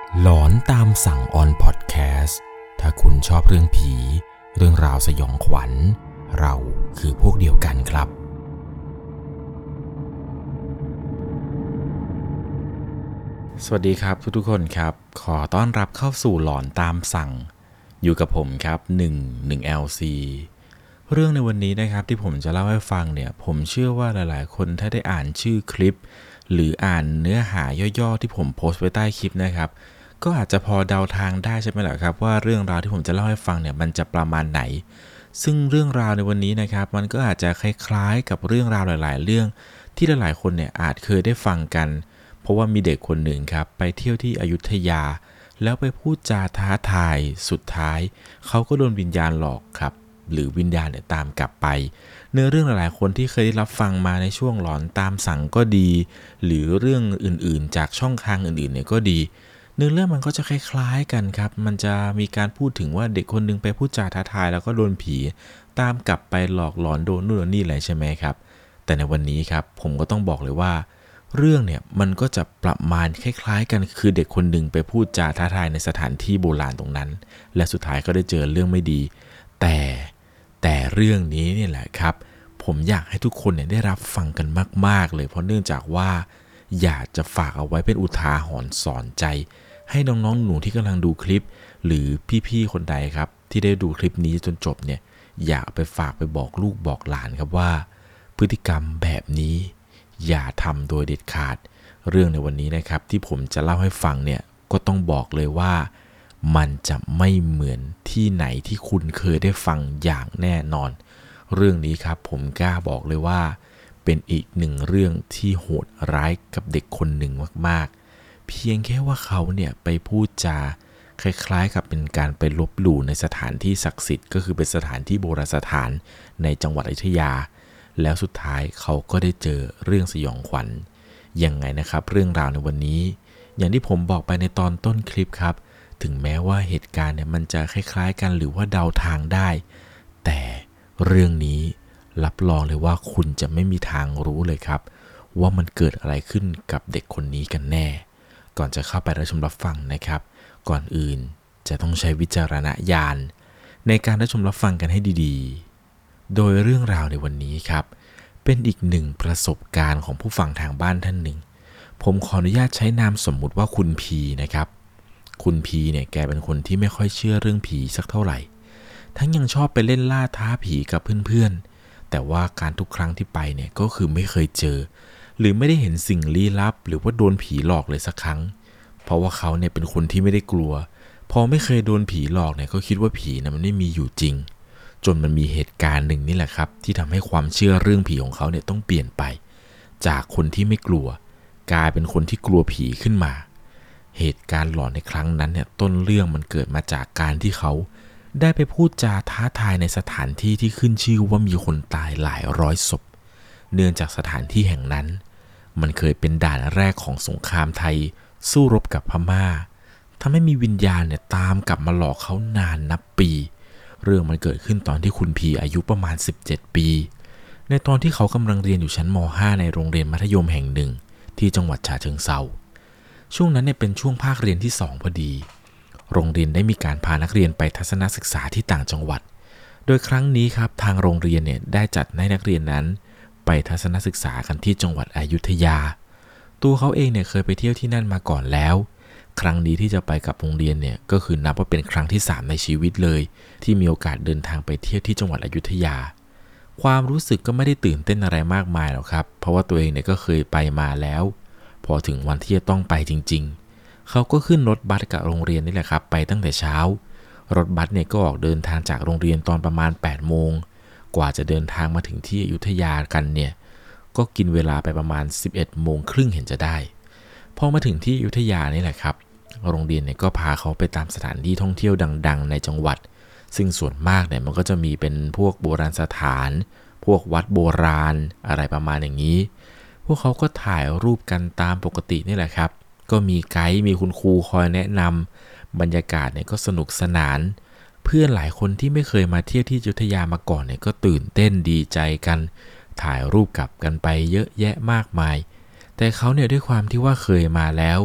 หลอนตามสั่งออนพอดแคสต์ถ้าคุณชอบเรื่องผีเรื่องราวสยองขวัญเราคือพวกเดียวกันครับสวัสดีครับทุกๆคนครับขอต้อนรับเข้าสู่หลอนตามสั่งอยู่กับผมครับ11LC เรื่องในวันนี้นะครับที่ผมจะเล่าให้ฟังเนี่ยผมเชื่อว่าหลายๆคนถ้าได้อ่านชื่อคลิปหรืออ่านเนื้อหาย่อๆที่ผมโพสต์ไว้ใต้คลิปนะครับก็อาจจะพอเดาทางได้ใช่ไหมล่ะครับว่าเรื่องราวที่ผมจะเล่าให้ฟังเนี่ยมันจะประมาณไหนซึ่งเรื่องราวในวันนี้นะครับมันก็อาจจะคล้ายๆกับเรื่องราวหลายๆเรื่องที่หลายๆคนเนี่ยอาจเคยได้ฟังกันเพราะว่ามีเด็กคนหนึ่งครับไปเที่ยวที่อยุธยาแล้วไปพูดจาท้าทายสุดท้ายเขาก็โดนวิญญาณหลอกครับหรือวิญญาณเนี่ยตามกลับไปเนื้อเรื่องหลายๆคนที่เคยได้รับฟังมาในช่วงหลอนตามสั่งก็ดีหรือเรื่องอื่นๆจากช่องทางอื่นๆเนี่ยก็ดีเนื้อเรื่องมันก็จะคล้ายๆกันครับมันจะมีการพูดถึงว่าเด็กคนนึงไปพูดจาท้าทายแล้วก็โดนผีตามกลับไปหลอกหลอนโดนนู่นนี่อะไรใช่ไหมครับแต่ในวันนี้ครับผมก็ต้องบอกเลยว่าเรื่องเนี่ยมันก็จะประมาณคล้ายๆกันคือเด็กคนหนึ่งไปพูดจาท้าทายในสถานที่โบราณตรงนั้นและสุดท้ายก็ได้เจอเรื่องไม่ดีแต่เรื่องนี้เนี่ยแหละครับผมอยากให้ทุกคนเนี่ยได้รับฟังกันมากๆเลยเพราะเนื่องจากว่าอยากจะฝากเอาไว้เป็นอุทาหรณ์สอนใจให้น้องๆหนูที่กำลังดูคลิปหรือพี่ๆคนใดครับที่ได้ดูคลิปนี้จนจบเนี่ยอยากไปฝากไปบอกลูกบอกหลานครับว่าพฤติกรรมแบบนี้อย่าทำโดยเด็ดขาดเรื่องในวันนี้นะครับที่ผมจะเล่าให้ฟังเนี่ยก็ต้องบอกเลยว่ามันจะไม่เหมือนที่ไหนที่คุณเคยได้ฟังอย่างแน่นอนเรื่องนี้ครับผมกล้าบอกเลยว่าเป็นอีกหนึ่งเรื่องที่โหดร้ายกับเด็กคนหนึ่งมากๆเพียงแค่ว่าเขาเนี่ยไปพูดจาคล้ายๆกับเป็นการไปลบหลู่ในสถานที่ศักดิ์สิทธิ์ก็คือเป็นสถานที่โบราณสถานในจังหวัดอยุธยาแล้วสุดท้ายเขาก็ได้เจอเรื่องสยองขวัญยังไงนะครับเรื่องราวในวันนี้อย่างที่ผมบอกไปในตอนต้นคลิปครับถึงแม้ว่าเหตุการณ์เนี่ยมันจะคล้ายๆกันหรือว่าเดาทางได้แต่เรื่องนี้รับรองเลยว่าคุณจะไม่มีทางรู้เลยครับว่ามันเกิดอะไรขึ้นกับเด็กคนนี้กันแน่ก่อนจะเข้าไปรับชมรับฟังนะครับก่อนอื่นจะต้องใช้วิจารณญาณในการรับชมรับฟังกันให้ดีๆโดยเรื่องราวในวันนี้ครับเป็นอีกหนึ่งประสบการณ์ของผู้ฟังทางบ้านท่านหนึ่งผมขออนุญาตใช้นามสมมุติว่าคุณพีนะครับคุณพีเนี่ยแกเป็นคนที่ไม่ค่อยเชื่อเรื่องผีสักเท่าไหร่ทั้งยังชอบไปเล่นล่าท้าผีกับเพื่อนๆแต่ว่าการทุกครั้งที่ไปเนี่ยก็คือไม่เคยเจอหรือไม่ได้เห็นสิ่งลี้ลับหรือว่าโดนผีหลอกเลยสักครั้งเพราะว่าเขาเนี่ยเป็นคนที่ไม่ได้กลัวพอไม่เคยโดนผีหลอกเนี่ยก็คิดว่าผีนะมันไม่มีอยู่จริงจนมันมีเหตุการณ์หนึ่งนี่แหละครับที่ทำให้ความเชื่อเรื่องผีของเขาเนี่ยต้องเปลี่ยนไปจากคนที่ไม่กลัวกลายเป็นคนที่กลัวผีขึ้นมาเหตุการณ์หลอนในครั้งนั้นเนี่ยต้นเรื่องมันเกิดมาจากการที่เขาได้ไปพูดจาท้าทายในสถานที่ที่ขึ้นชื่อว่ามีคนตายหลายร้อยศพเนื่องจากสถานที่แห่งนั้นมันเคยเป็นด่านแรกของสงครามไทยสู้รบกับพม่าทำให้มีวิญญาณเนี่ยตามกลับมาหลอกเขานานนับปีเรื่องมันเกิดขึ้นตอนที่คุณพีอายุประมาณ17ปีในตอนที่เขากำลังเรียนอยู่ชั้นม.5 ในโรงเรียนมัธยมแห่งหนึ่งที่จังหวัดฉะเชิงเทราช่วงนั้นเนี่ยเป็นช่วงภาคเรียนที่2พอดีโรงเรียนได้มีการพานักเรียนไปทัศนศึกษาที่ต่างจังหวัดโดยครั้งนี้ครับทางโรงเรียนเนี่ยได้จัดให้นักเรียนนั้นไปทัศนศึกษากันที่จังหวัดอยุธยาตัวเขาเองเนี่ยเคยไปเที่ยวที่นั่นมาก่อนแล้วครั้งนี้ที่จะไปกับโรงเรียนเนี่ยก็คือนับว่าเป็นครั้งที่3ในชีวิตเลยที่มีโอกาสเดินทางไปเที่ยวที่จังหวัดอยุธยาความรู้สึกก็ไม่ได้ตื่นเต้นอะไรมากมายหรอกครับเพราะว่าตัวเองเนี่ยก็เคยไปมาแล้วพอถึงวันที่จะต้องไปจริงๆเขาก็ขึ้นรถบัสกับโรงเรียนนี่แหละครับไปตั้งแต่เช้ารถบัสเนี่ยก็ออกเดินทางจากโรงเรียนตอนประมาณ8 โมงกว่าจะเดินทางมาถึงที่อยุธยากันเนี่ยก็กินเวลาไปประมาณ11 โมงครึ่งเห็นจะได้พอมาถึงที่อยุธยานี่แหละครับโรงเรียนเนี่ยก็พาเขาไปตามสถานที่ท่องเที่ยวดังๆในจังหวัดซึ่งส่วนมากเนี่ยมันก็จะมีเป็นพวกโบราณสถานพวกวัดโบราณอะไรประมาณอย่างนี้พวกเขาก็ถ่ายรูปกันตามปกตินี่แหละครับก็มีไกด์มีคุณครูคอยแนะนำบรรยากาศเนี่ยก็สนุกสนานเพื่อนหลายคนที่ไม่เคยมาเที่ยวที่อยุธยามาก่อนเนี่ยก็ตื่นเต้นดีใจกันถ่ายรูปกลับกันไปเยอะแยะมากมายแต่เขาเนี่ยด้วยความที่ว่าเคยมาแล้ว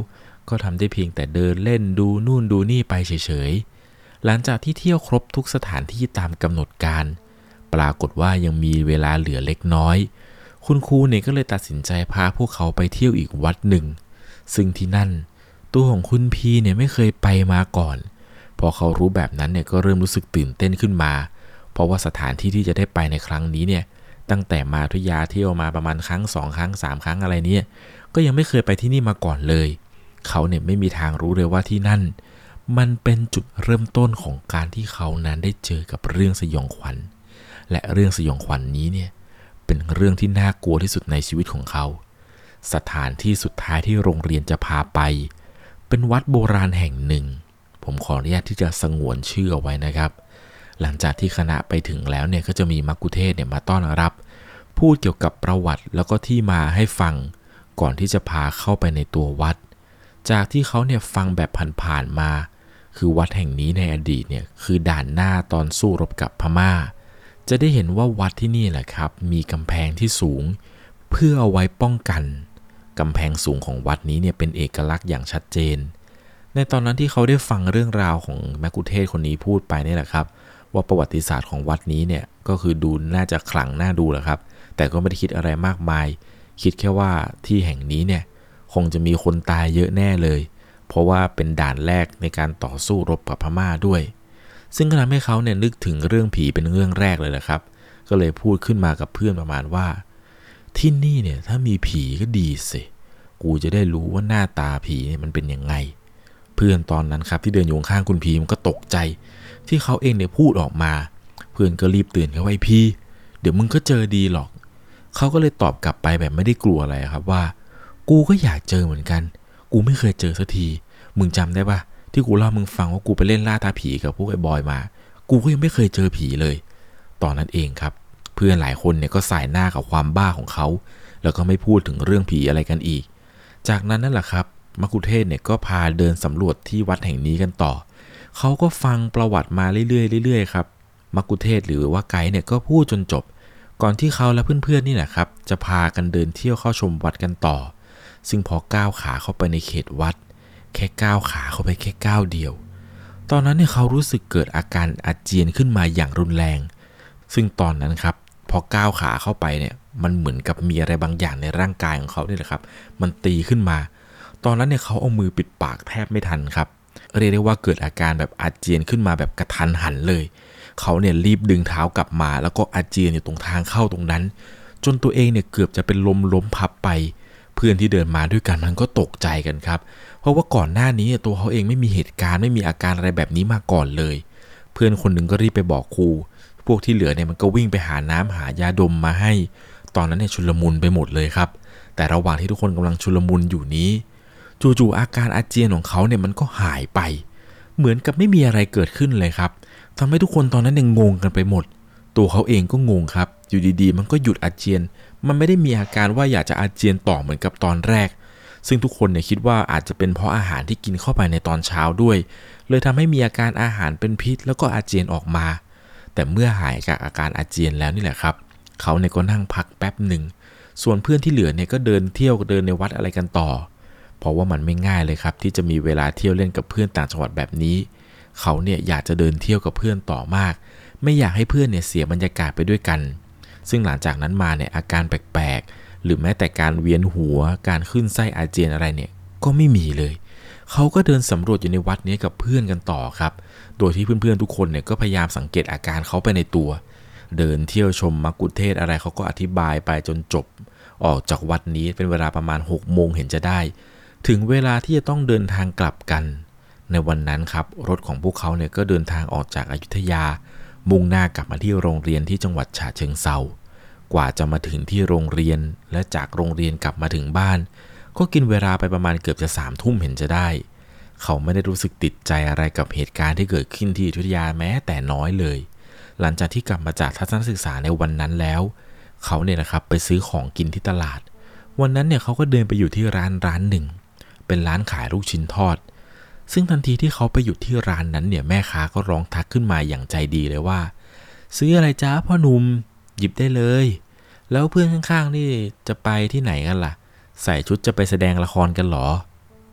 ก็ทำได้เพียงแต่เดินเล่นดูนู่นดูนี่ไปเฉยๆหลังจากที่เที่ยวครบทุกสถานที่ตามกำหนดการปรากฏว่ายังมีเวลาเหลือเล็กน้อยคุณครูเนี่ยก็เลยตัดสินใจพาพวกเขาไปเที่ยวอีกวัดหนึ่งซึ่งที่นั่นตัวของคุณพีเนี่ยไม่เคยไปมาก่อนพอเขารู้แบบนั้นเนี่ยก็เริ่มรู้สึกตื่นเต้นขึ้นมาเพราะว่าสถานที่ที่จะได้ไปในครั้งนี้เนี่ยตั้งแต่มาทุยาเที่ยวมาประมาณครั้ง2ครั้ง3ครั้งอะไรเนี่ยก็ยังไม่เคยไปที่นี่มาก่อนเลยเขาเนี่ยไม่มีทางรู้เลยว่าที่นั่นมันเป็นจุดเริ่มต้นของการที่เขานั้นได้เจอกับเรื่องสยองขวัญและเรื่องสยองขวัญนี้เนี่ยเป็นเรื่องที่น่ากลัวที่สุดในชีวิตของเขาสถานที่สุดท้ายที่โรงเรียนจะพาไปเป็นวัดโบราณแห่งหนึ่งผมขออนุญาตที่จะสงวนชื่อเอาไว้นะครับหลังจากที่คณะไปถึงแล้วเนี่ยก็จะมีมักคุเทศก์เนี่ยมาต้อนรับพูดเกี่ยวกับประวัติแล้วก็ที่มาให้ฟังก่อนที่จะพาเข้าไปในตัววัดจากที่เขาเนี่ยฟังแบบผ่านๆมาคือวัดแห่งนี้ในอดีตเนี่ยคือด่านหน้าตอนสู้รบกับพม่าจะได้เห็นว่าวัดที่นี่แหละครับมีกำแพงที่สูงเพื่อเอาไว้ป้องกันกำแพงสูงของวัดนี้เนี่ยเป็นเอกลักษณ์อย่างชัดเจนในตอนนั้นที่เขาได้ฟังเรื่องราวของมักคุเทศก์คนนี้พูดไปนี่แหละครับว่าประวัติศาสตร์ของวัดนี้เนี่ยก็คือดูน่าจะขลังน่าดูแหละครับแต่ก็ไม่ได้คิดอะไรมากมายคิดแค่ว่าที่แห่งนี้เนี่ยคงจะมีคนตายเยอะแน่เลยเพราะว่าเป็นด่านแรกในการต่อสู้รบกับพม่าด้วยซึ่งก็ทำให้เขาเนี่ยนึกถึงเรื่องผีเป็นเรื่องแรกเลยแหละครับก็เลยพูดขึ้นมากับเพื่อนประมาณว่าที่นี่เนี่ยถ้ามีผีก็ดีสิกูจะได้รู้ว่าหน้าตาผีเนี่ยมันเป็นยังไงเพื่อนตอนนั้นครับที่เดินอยู่ข้างคุณพีมันก็ตกใจที่เขาเองเนี่ยพูดออกมาเพื่อนก็รีบตื่นเขาไว้พี่เดี๋ยวมึงก็เจอดีหรอกเขาก็เลยตอบกลับไปแบบไม่ได้กลัวอะไรครับว่ากูก็อยากเจอเหมือนกันกูไม่เคยเจอสักทีมึงจำได้ปะที่กูเล่ามึงฟังว่ากูไปเล่นล่าท้าผีกับพวกไอ้บอยมากูก็ยังไม่เคยเจอผีเลยตอนนั้นเองครับเพื่อนหลายคนเนี่ยก็สายหน้ากับความบ้าของเขาแล้วก็ไม่พูดถึงเรื่องผีอะไรกันอีกจากนั้นนั่นแหละครับมักคุเทศก์เนี่ยก็พาเดินสำรวจที่วัดแห่งนี้กันต่อเขาก็ฟังประวัติมาเรื่อยๆครับมักคุเทศก์หรือว่าไกด์เนี่ยก็พูดจนจบก่อนที่เขาและเพื่อนๆนี่แหละครับจะพากันเดินเที่ยวเข้าชมวัดกันต่อซึ่งพอก้าวขาเข้าไปในเขตวัดแค่ก้าวขาเข้าไปแค่ก้าวเดียวตอนนั้นเนี่ยเขารู้สึกเกิดอาการอาเจียนขึ้นมาอย่างรุนแรงซึ่งตอนนั้นครับพอก้าวขาเข้าไปเนี่ยมันเหมือนกับมีอะไรบางอย่างในร่างกายของเขาเนี่ยแหละครับมันตีขึ้นมาตอนนั้นเนี่ยเขาเอามือปิดปากแทบไม่ทันครับเรียกได้ว่าเกิดอาการแบบอาเจียนขึ้นมาแบบกระทันหันเลยเขาเนี่ยรีบดึงเท้ากลับมาแล้วก็อาเจียนอยู่ตรงทางเข้าตรงนั้นจนตัวเองเนี่ยเกือบจะเป็นล้มพับไปเพื่อนที่เดินมาด้วยกันมันก็ตกใจกันครับเพราะว่าก่อนหน้านี้ตัวเขาเองไม่มีเหตุการณ์ไม่มีอาการอะไรแบบนี้มาก่อนเลยเพื่อนคนหนึ่งก็รีบไปบอกครูพวกที่เหลือเนี่ยมันก็วิ่งไปหาน้ำหายาดมมาให้ตอนนั้นเนี่ยชุลมุนไปหมดเลยครับแต่ระหว่างที่ทุกคนกำลังชุลมุนอยู่นี้จู่ๆอาการอาเจียนของเขาเนี่ยมันก็หายไปเหมือนกับไม่มีอะไรเกิดขึ้นเลยครับทำให้ทุกคนตอนนั้นยังงงกันไปหมดตัวเขาเองก็งงครับอยู่ดีๆมันก็หยุดอาเจียนมันไม่ได้มีอาการว่าอยากจะอาเจียนต่อเหมือนกับตอนแรกซึ่งทุกคนเนี่ยคิดว่าอาจจะเป็นเพราะอาหารที่กินเข้าไปในตอนเช้าด้วยเลยทำให้มีอาการอาหารเป็นพิษแล้วก็อาเจียนออกมาแต่เมื่อหายจากอาการอาเจียนแล้วนี่แหละครับเขาเนี่ยก็นั่งพักแป๊บหนึ่งส่วนเพื่อนที่เหลือเนี่ยก็เดินเที่ยวเดินในวัดอะไรกันต่อเพราะว่ามันไม่ง่ายเลยครับที่จะมีเวลาเที่ยวเล่นกับเพื่อนต่างจังหวัดแบบนี้เขาเนี่ยอยากจะเดินเที่ยวกับเพื่อนต่อมากไม่อยากให้เพื่อนเนี่ยเสียบรรยากาศไปด้วยกันซึ่งหลังจากนั้นมาเนี่ยอาการแปลกๆหรือแม้แต่การเวียนหัวการขึ้นไส้อาเจียนอะไรเนี่ยก็ไม่มีเลยเขาก็เดินสำรวจอยู่ในวัดนี้กับเพื่อนกันต่อครับโดยที่เพื่อนๆทุกคนเนี่ยก็พยายามสังเกตอาการเขาไปในตัวเดินเที่ยวชมมักคุเทศก์อะไรเขาก็อธิบายไปจนจบออกจากวัดนี้เป็นเวลาประมาณ6 โมงเห็นจะได้ถึงเวลาที่จะต้องเดินทางกลับกันในวันนั้นครับรถของพวกเขาเนี่ยก็เดินทางออกจากอยุธยามุ่งหน้ากลับมาที่โรงเรียนที่จังหวัดฉะเชิงเทรากว่าจะมาถึงที่โรงเรียนและจากโรงเรียนกลับมาถึงบ้านก็กินเวลาไปประมาณเกือบจะ3 ทุ่มเห็นจะได้เขาไม่ได้รู้สึกติดใจอะไรกับเหตุการณ์ที่เกิดขึ้นที่อยุธยาแม้แต่น้อยเลยหลังจากที่กลับมาจากทัศนศึกษาในวันนั้นแล้วเขาเนี่ยนะครับไปซื้อของกินที่ตลาดวันนั้นเนี่ยเขาก็เดินไปอยู่ที่ร้านหนึ่งเป็นร้านขายลูกชิ้นทอดซึ่งทันทีที่เขาไปอยู่ที่ร้านนั้นเนี่ยแม่ค้าก็ร้องทักขึ้นมาอย่างใจดีเลยว่าซื้ออะไรจ้าพ่อหนุ่มหยิบได้เลยแล้วเพื่อนข้างๆนี่จะไปที่ไหนกันล่ะใส่ชุดจะไปแสดงละครกันหรอ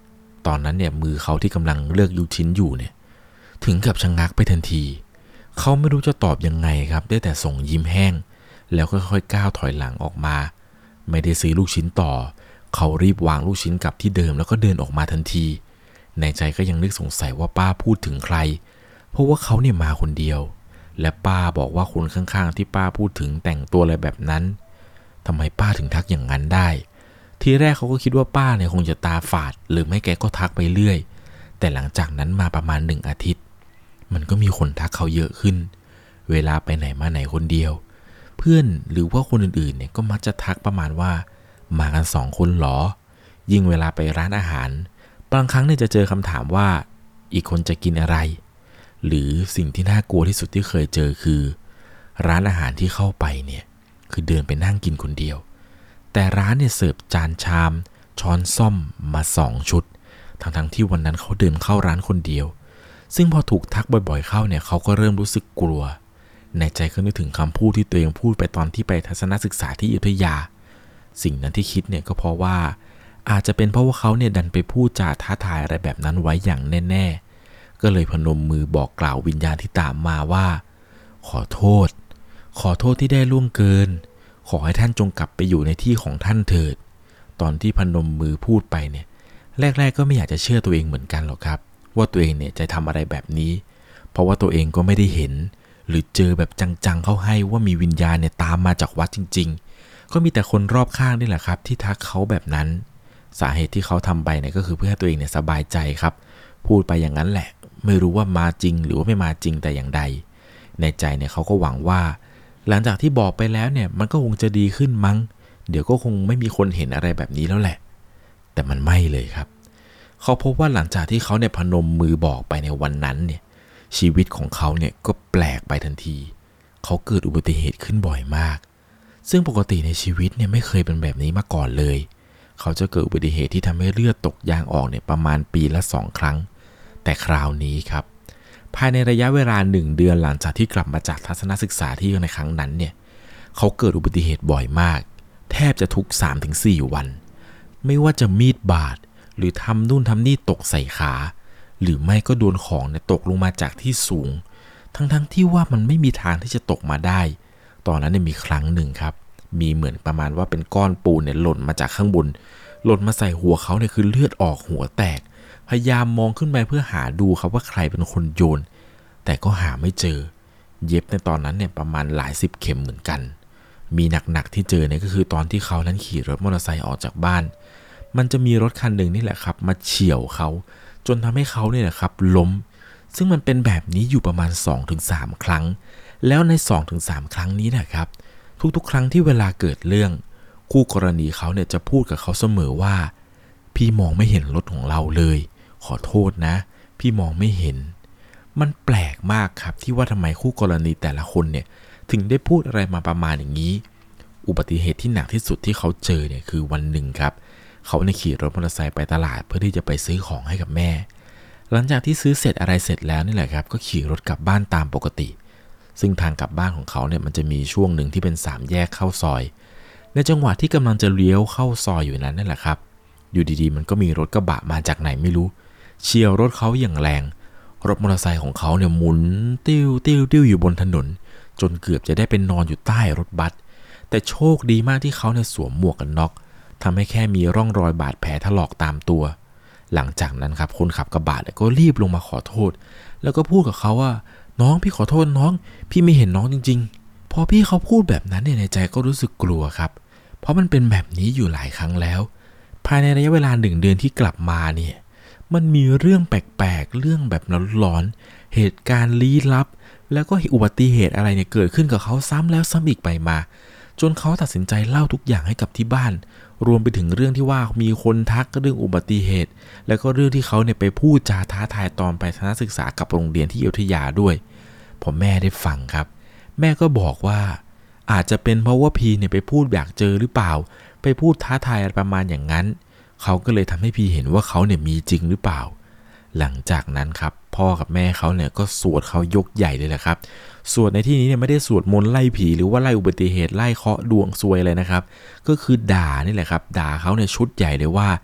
ตอนนั้นเนี่ยมือเขาที่กำลังเลือกลูกชิ้นอยู่เนี่ยถึงกับชะงักไปทันทีเขาไม่รู้จะตอบยังไงครับได้แต่ส่งยิ้มแห้งแล้วค่อยๆก้าวถอยหลังออกมาไม่ได้ซื้อลูกชิ้นต่อเขารีบวางลูกชิ้นกลับที่เดิมแล้วก็เดินออกมาทันทีในใจก็ยังนึกสงสัยว่าป้าพูดถึงใครเพราะว่าเขาเนี่ยมาคนเดียวและป้าบอกว่าคนข้างๆที่ป้าพูดถึงแต่งตัวอะไรแบบนั้นทำไมป้าถึงทักอย่างนั้นได้ทีแรกเขาก็คิดว่าป้าเนี่ยคงจะตาฝาดหรือไม่แกก็ทักไปเรื่อยแต่หลังจากนั้นมาประมาณ1 อาทิตย์มันก็มีคนทักเขาเยอะขึ้นเวลาไปไหนมาไหนคนเดียวเพื่อนหรือว่าคนอื่นๆเนี่ยก็มักจะทักประมาณว่ามากัน2 คนหรอยิ่งเวลาไปร้านอาหารบางครั้งเนี่ยจะเจอคำถามว่าอีกคนจะกินอะไรหรือสิ่งที่น่ากลัวที่สุดที่เคยเจอคือร้านอาหารที่เข้าไปเนี่ยคือเดินไปนั่งกินคนเดียวแต่ร้านเนี่ยเสิร์ฟจานชามช้อนส้อมมา2 ชุดทั้งที่วันนั้นเขาเดินเข้าร้านคนเดียวซึ่งพอถูกทักบ่อยๆเข้าเนี่ยเขาก็เริ่มรู้สึกกลัวในใจก็นึกถึงคำพูดที่ตัวเองพูดไปตอนที่ไปทัศนศึกษาที่อยุธยาสิ่งนั้นที่คิดเนี่ยก็เพราะว่าอาจจะเป็นเพราะว่าเขาเนี่ยดันไปพูดจาท้าทายอะไรแบบนั้นไว้อย่างแน่ๆก็เลยพนมมือบอกกล่าววิญญาณที่ตามมาว่าขอโทษที่ได้ล่วงเกินขอให้ท่านจงกลับไปอยู่ในที่ของท่านเถิดตอนที่พนมมือพูดไปเนี่ยแรกๆก็ไม่อยากจะเชื่อตัวเองเหมือนกันหรอกครับว่าตัวเองเนี่ยจะทำอะไรแบบนี้เพราะว่าตัวเองก็ไม่ได้เห็นหรือเจอแบบจังๆเข้าให้ว่ามีวิญญาณเนี่ยตามมาจากวัดจริงๆก็มีแต่คนรอบข้างนี่แหละครับที่ทักเขาแบบนั้นสาเหตุที่เขาทำไปเนี่ยก็คือเพื่อให้ตัวเองเนี่ยสบายใจครับพูดไปอย่างนั้นแหละไม่รู้ว่ามาจริงหรือว่าไม่มาจริงแต่อย่างใดในใจเนี่ยเขาก็หวังว่าหลังจากที่บอกไปแล้วเนี่ยมันก็คงจะดีขึ้นมั้งเดี๋ยวก็คงไม่มีคนเห็นอะไรแบบนี้แล้วแหละแต่มันไม่เลยครับเขาพบว่าหลังจากที่เขาเนี่ยพนมมือบอกไปในวันนั้นเนี่ยชีวิตของเขาเนี่ยก็แปลกไปทันทีเขาเกิดอุบัติเหตุขึ้นบ่อยมากซึ่งปกติในชีวิตเนี่ยไม่เคยเป็นแบบนี้มาก่อนเลยเขาจะเกิดอุบัติเหตุที่ทำให้เลือดตกยางออกเนี่ยประมาณปีละ2 ครั้งแต่คราวนี้ครับภายในระยะเวลา1 เดือนหลังจากที่กลับมาจากทัศนศึกษาที่ในครั้งนั้นเนี่ยเขาเกิดอุบัติเหตุบ่อยมากแทบจะทุก 3-4 วันไม่ว่าจะมีดบาดหรือทำนู่นทำนี่ตกใส่ขาหรือไม่ก็โดนของเนี่ยตกลงมาจากที่สูงทั้งที่ว่ามันไม่มีทางที่จะตกมาได้ตอนนั้นเนี่ยมีครั้งหนึ่งครับมีเหมือนประมาณว่าเป็นก้อนปูนเนี่ยหล่นมาจากข้างบนหล่นมาใส่หัวเขาเนี่ยคือเลือดออกหัวแตกพยายามมองขึ้นไปเพื่อหาดูครับว่าใครเป็นคนโยนแต่ก็หาไม่เจอเย็บในตอนนั้นเนี่ยประมาณหลาย10 เข็มเหมือนกันมีหนักๆที่เจอเนี่ยก็คือตอนที่เขานั้นขี่รถมอเตอร์ไซค์ออกจากบ้านมันจะมีรถคันหนึ่งนี่แหละครับมาเฉี่ยวเขาจนทำให้เขาเนี่ยนะครับล้มซึ่งมันเป็นแบบนี้อยู่ประมาณ 2-3 ครั้งแล้วใน 2-3 ครั้งนี้นะครับทุกๆครั้งที่เวลาเกิดเรื่องคู่กรณีเขาเนี่ยจะพูดกับเขาเสมอว่าพี่มองไม่เห็นรถของเราเลยขอโทษนะพี่มองไม่เห็นมันแปลกมากครับที่ว่าทำไมคู่กรณีแต่ละคนเนี่ยถึงได้พูดอะไรมาประมาณอย่างนี้อุบัติเหตุที่หนักที่สุดที่เขาเจอเนี่ยคือวันหนึ่งครับเขาเนี่ยขี่รถมอเตอร์ไซค์ไปตลาดเพื่อที่จะไปซื้อของให้กับแม่หลังจากที่ซื้อเสร็จอะไรเสร็จแล้วนี่แหละครับก็ขี่รถกลับบ้านตามปกติซึ่งทางกลับบ้านของเขาเนี่ยมันจะมีช่วงหนึ่งที่เป็น3 แยกเข้าซอยในจังหวะที่กำลังจะเลี้ยวเข้าซอยอยู่นั้นนั่นแหละครับอยู่ดีๆมันก็มีรถกระบะมาจากไหนไม่รู้เฉี่ยวรถเขาอย่างแรงรถมอเตอร์ไซค์ของเขาเนี่ยหมุนติ้วอยู่บนถนนจนเกือบจะได้เป็นนอนอยู่ใต้รถบัสแต่โชคดีมากที่เขาเนี่ยสวมหมวกกันน็อกทำให้แค่มีร่องรอยบาดแผลถลอกตามตัวหลังจากนั้นครับคนขับกระบะก็รีบลงมาขอโทษแล้วก็พูดกับเขาว่าน้องพี่ขอโทษน้องพี่ไม่เห็นน้องจริงๆพอพี่เขาพูดแบบนั้นเนี่ยในใจก็รู้สึกกลัวครับเพราะมันเป็นแบบนี้อยู่หลายครั้งแล้วภายในระยะเวลา1 เดือนที่กลับมาเนี่ยมันมีเรื่องแปลกๆเรื่องแบบหลอนๆเหตุการณ์ลี้ลับแล้วก็อุบัติเหตุอะไรเนี่ยเกิดขึ้นกับเขาซ้ำแล้วซ้ำอีกไปมาจนเขาตัดสินใจเล่าทุกอย่างให้กับที่บ้านรวมไปถึงเรื่องที่ว่ามีคนทักเรื่องอุบัติเหตุแล้วก็เรื่องที่เขาเนี่ยไปพูดจาท้าทายตอนไปทัศนศึกษากับโรงเรียนที่อยุธยาด้วยพอแม่ได้ฟังครับแม่ก็บอกว่าอาจจะเป็นเพราะว่าพีเนี่ยไปพูดอยากเจอหรือเปล่าไปพูดท้าทายอะไรประมาณอย่างนั้นเขาก็เลยทำให้พีเห็นว่าเขาเนี่ยมีจริงหรือเปล่าหลังจากนั้นครับพ่อกับแม่เขาเนี่ยก็สวดเขายกใหญ่เลยแหละครับสวดในที่นี้เนี่ยไม่ได้สวดมนต์ไล่ผีหรือว่าไล่อุบัติเหตุไล่เคราะห์ดวงซวยเลยนะครับก็คือด่านี่แหละครับด่าเขาเนี่ยชุดใหญ่เลยว่า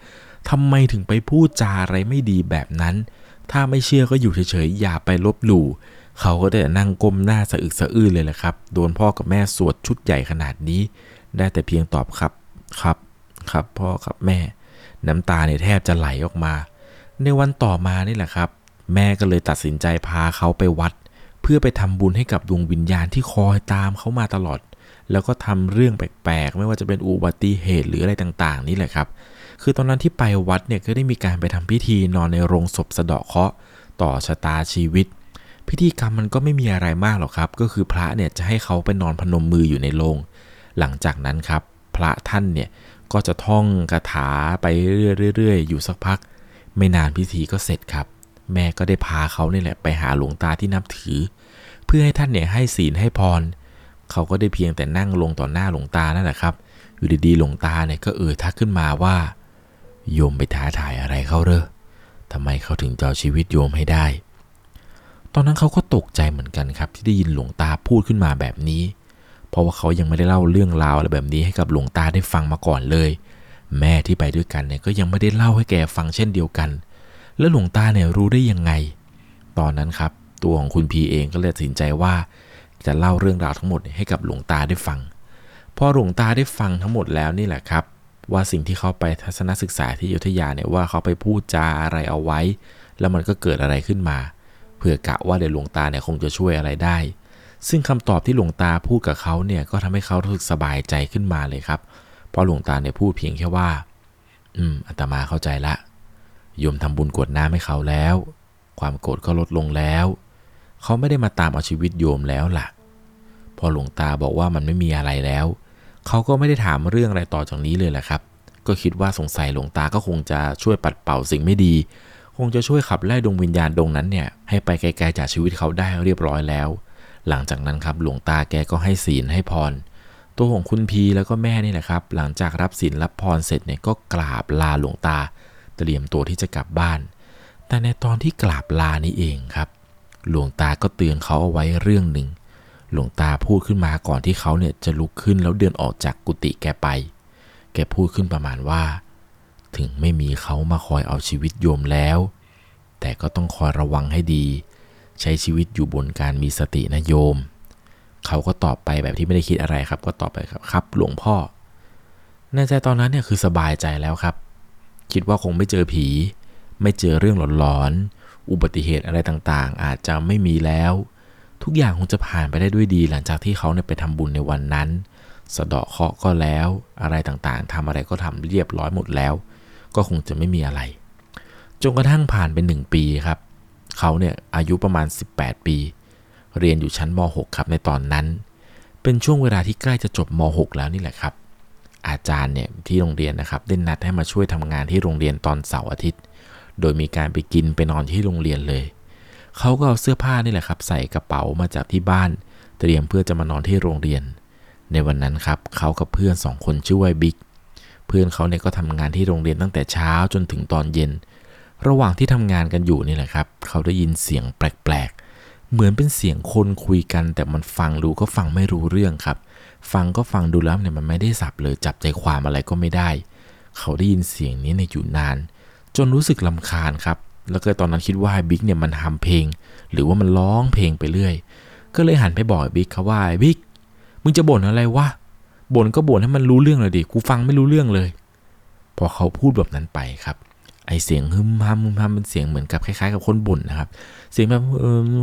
ทำไมถึงไปพูดจาอะไรไม่ดีแบบนั้นถ้าไม่เชื่อก็อยู่เฉยๆอย่าไปลบหลู่เขาก็ได้นั่งก้มหน้าสะอึกสะอื้นเลยแหละครับโดนพ่อกับแม่สวดชุดใหญ่ขนาดนี้ได้แต่เพียงตอบครับครับพ่อครับแม่น้ำตาเนี่ยแทบจะไหลออกมาในวันต่อมานี่แหละครับแม่ก็เลยตัดสินใจพาเขาไปวัดเพื่อไปทำบุญให้กับดวงวิญญาณที่คอยตามเขามาตลอดแล้วก็ทำเรื่องแปลกๆไม่ว่าจะเป็นอุบัติเหตุหรืออะไรต่างๆนี่แหละครับคือตอนนั้นที่ไปวัดเนี่ยก็ได้มีการไปทำพิธีนอนในโรงศพสะเดาะเคราะห์ต่อชะตาชีวิตพิธีกรรมมันก็ไม่มีอะไรมากหรอกครับก็คือพระเนี่ยจะให้เขาไปนอนพนมมืออยู่ในโรงหลังจากนั้นครับพระท่านเนี่ยก็จะท่องคาถาไปเรื่อยๆอยู่สักพักไม่นานพิธีก็เสร็จครับแม่ก็ได้พาเขาเนี่ยแหละไปหาหลวงตาที่นับถือเพื่อให้ท่านเนี่ยให้ศีลให้พรเขาก็ได้เพียงแต่นั่งลงต่อหน้าหลวงตานั่นแหละครับอยู่ดีๆหลวงตาเนี่ยก็ทักขึ้นมาว่าโยมไปท้าทายอะไรเขาเหรอทำไมเขาถึงจะเอาชีวิตโยมให้ได้ตอนนั้นเขาก็ตกใจเหมือนกันครับที่ได้ยินหลวงตาพูดขึ้นมาแบบนี้เพราะว่าเขายังไม่ได้เล่าเรื่องราวอะไรแบบนี้ให้กับหลวงตาได้ฟังมาก่อนเลยแม่ที่ไปด้วยกันเนี่ยก็ยังไม่ได้เล่าให้แกฟังเช่นเดียวกันแล้วหลวงตาเนี่ยรู้ได้ยังไงตอนนั้นครับตัวของคุณพีเองก็เลยตัดสินใจว่าจะเล่าเรื่องราวทั้งหมดให้กับหลวงตาได้ฟังพอหลวงตาได้ฟังทั้งหมดแล้วนี่แหละครับว่าสิ่งที่เขาไปทัศนศึกษาที่อยุธยาเนี่ยว่าเขาไปพูดจาอะไรเอาไว้แล้วมันก็เกิดอะไรขึ้นมาเพื่อกะว่าเดี๋ยวหลวงตาเนี่ยคงจะช่วยอะไรได้ซึ่งคำตอบที่หลวงตาพูดกับเขาเนี่ยก็ทำให้เขารู้สึกสบายใจขึ้นมาเลยครับเพราะหลวงตาเนี่ยพูดเพียงแค่ว่าอาตมาเข้าใจละโยมทำบุญกรวดน้ำให้เขาแล้วความโกรธก็ลดลงแล้วเขาไม่ได้มาตามเอาชีวิตโยมแล้วล่ะพอหลวงตาบอกว่ามันไม่มีอะไรแล้วเขาก็ไม่ได้ถามเรื่องอะไรต่อจากนี้เลยแหละครับก็คิดว่าสงสัยหลวงตาก็คงจะช่วยปัดเป่าสิ่งไม่ดีคงจะช่วยขับไล่ดวงวิญญาณดวงนั้นเนี่ยให้ไปไกลๆจากชีวิตเขาได้เรียบร้อยแล้วหลังจากนั้นครับหลวงตาแกก็ให้ศีลให้พรตัวของคุณพีแล้วก็แม่นี่แหละครับหลังจากรับศีลรับพรเสร็จเนี่ยก็กราบลาหลวงตาเตรียมตัวที่จะกลับบ้านแต่ในตอนที่กราบลานี่เองครับหลวงตาก็เตือนเขาเอาไว้เรื่องหนึ่งหลวงตาพูดขึ้นมาก่อนที่เขาเนี่ยจะลุกขึ้นแล้วเดินออกจากกุฏิแกไปแกพูดขึ้นประมาณว่าถึงไม่มีเขามาคอยเอาชีวิตโยมแล้วแต่ก็ต้องคอยระวังให้ดีใช้ชีวิตอยู่บนการมีสตินะโยมเขาก็ตอบไปแบบที่ไม่ได้คิดอะไรครับก็ตอบไปครับหลวงพ่อในใจตอนนั้นเนี่ยคือสบายใจแล้วครับคิดว่าคงไม่เจอผีไม่เจอเรื่องหลอนๆอุบัติเหตุอะไรต่างๆอาจจะไม่มีแล้วทุกอย่างคงจะผ่านไปได้ด้วยดีหลังจากที่เขาเนี่ยไปทำบุญในวันนั้นสะเดาะเคราะห์ก็แล้วอะไรต่างๆทำอะไรก็ทำเรียบร้อยหมดแล้วก็คงจะไม่มีอะไรจนกระทั่งผ่านไป1 ปีครับเขาเนี่ยอายุประมาณ18 ปีเรียนอยู่ชั้นม.6 ครับในตอนนั้นเป็นช่วงเวลาที่ใกล้จะจบม.6 แล้วนี่แหละครับอาจารย์เนี่ยที่โรงเรียนนะครับได้นัดให้มาช่วยทำงานที่โรงเรียนตอนเสาร์อาทิตย์โดยมีการไปกินไปนอนที่โรงเรียนเลยเขาก็เอาเสื้อผ้านี่แหละครับใส่กระเป๋ามาจากที่บ้านเตรียมเพื่อจะมานอนที่โรงเรียนในวันนั้นครับเขากับเพื่อน2 คนชื่อว่าบิ๊กเพื่อนเขาเนี่ยก็ทำงานที่โรงเรียนตั้งแต่เช้าจนถึงตอนเย็นระหว่างที่ทำงานกันอยู่นี่แหละครับเขาได้ยินเสียงแปลกๆเหมือนเป็นเสียงคนคุยกันแต่มันฟังดูก็ฟังไม่รู้เรื่องครับฟังก็ฟังดูแล้วเนี่ยมันไม่ได้สับเลยจับใจความอะไรก็ไม่ได้เขาได้ยินเสียงนี้ในอยู่นานจนรู้สึกรำคาญครับแล้วก็ตอนนั้นคิดว่าบิ๊กเนี่ยมันทำเพลงหรือว่ามันร้องเพลงไปเรื่อยก็เลยหันไปบอกบิ๊กเขาว่าบิ๊กมึงจะบ่นอะไรวะบ่นก็บ่นให้มันรู้เรื่องเลยดิกูฟังไม่รู้เรื่องเลยพอเขาพูดแบบนั้นไปครับไอเสียงฮึมฮัมเป็นเสียงเหมือนกับคล้ายๆกับคนบ่นนะครับเสียงแบบ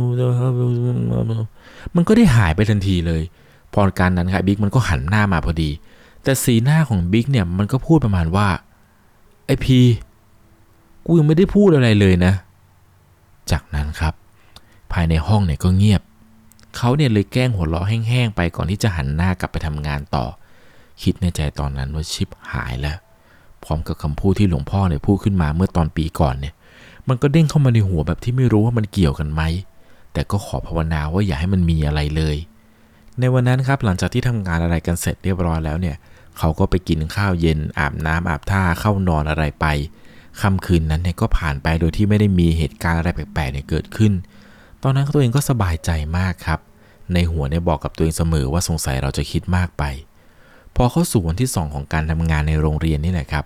มันก็ได้หายไปทันทีเลยพอการนั้นครับบิ๊กมันก็หันหน้ามาพอดีแต่สีหน้าของบิ๊กเนี่ยมันก็พูดประมาณว่าไอพีกูยังไม่ได้พูดอะไรเลยนะจากนั้นครับภายในห้องเนี่ยก็เงียบเขาเนี่ยเลยแกล้งหัวเราะแห้งๆไปก่อนที่จะหันหน้ากลับไปทำงานต่อคิดในใจตอนนั้นว่าชิบหายแล้วพร้อมกับคำพูดที่หลวงพ่อเนี่ยพูดขึ้นมาเมื่อตอนปีก่อนเนี่ยมันก็เด้งเข้ามาในหัวแบบที่ไม่รู้ว่ามันเกี่ยวกันไหมแต่ก็ขอภาวนาว่าอย่าให้มันมีอะไรเลยในวันนั้นครับหลังจากที่ทำงานอะไรกันเสร็จเรียบร้อยแล้วเนี่ยเขาก็ไปกินข้าวเย็นอาบน้ำอาบท่าเข้านอนอะไรไปค่ำคืนนั้นเนี่ยก็ผ่านไปโดยที่ไม่ได้มีเหตุการณ์อะไรแปลกๆเนี่ยเกิดขึ้นตอนนั้นตัวเองก็สบายใจมากครับในหัวเนี่ยบอกกับตัวเองเสมอว่าสงสัยเราจะคิดมากไปพอเข้าสู่วันที่2ของการทำงานในโรงเรียนนี่แหละครับ